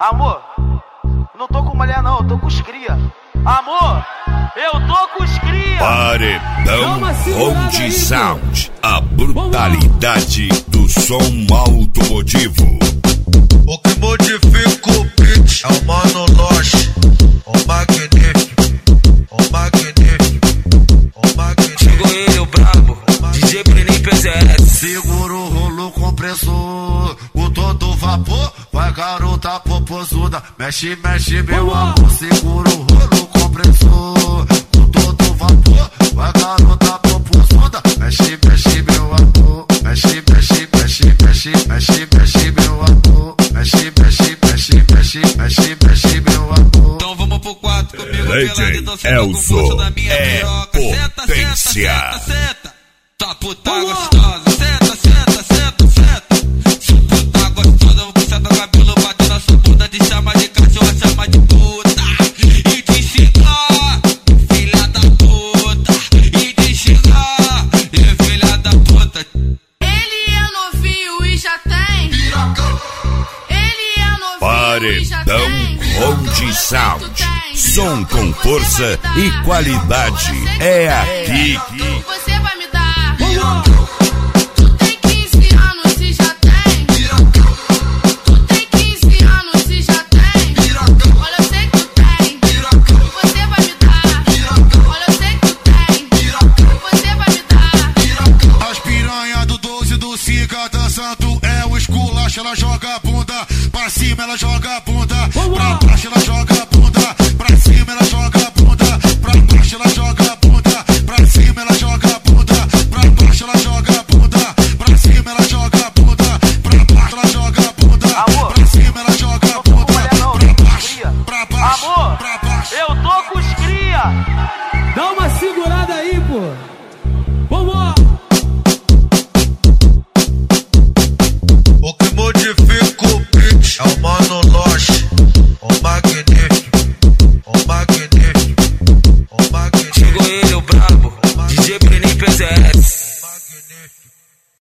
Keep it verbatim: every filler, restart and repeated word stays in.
Amor, não tô com mulher não, eu tô com os cria. Amor, eu tô com os cria. Paredão Road Sound, a brutalidade do som automotivo. O que modifica o beat é o Mano Loche, o magnífico, o magnífico, o magnífico. Chegou ele, o brabo, D J Bruninho P Z S. Segura o rolo compressor, o todo vapor, vai garota popozuda. Mexe, mexe meu amor, segura o rolo compressor, o todo vapor, vai garota popozuda. Mexe, mexe meu amor, mexe, mexe, mexe, mexe, mexe, mexe meu amor. Mexe, mexe, mexe, mexe, mexe, mexe meu amor. Então vamos pro quarto comigo, D J Elzo é potência. Senta, senta, tá puta gostosa. Senta, senta, senta, senta. Se puta gostosa, vou puxar teu cabelo, bater na sua bunda, te chama de cachorra, chama de puta. E te xingar, filha da puta. E te xingar, e filha da puta. Ele é novinho e já tem. Paredão Road Sound, som com força e qualidade é aqui. Você vai me dar. Tu tem quinze anos e já tem. Tu tem quinze anos e já tem. Olha, eu sei que tu tem. Você vai me dar. Olha, eu sei que tu tem. Você vai me dar. As piranha do doze do Siga dançando é o esculacho, ela joga a bunda pra cima, ela joga a bunda pra baixo, ela joga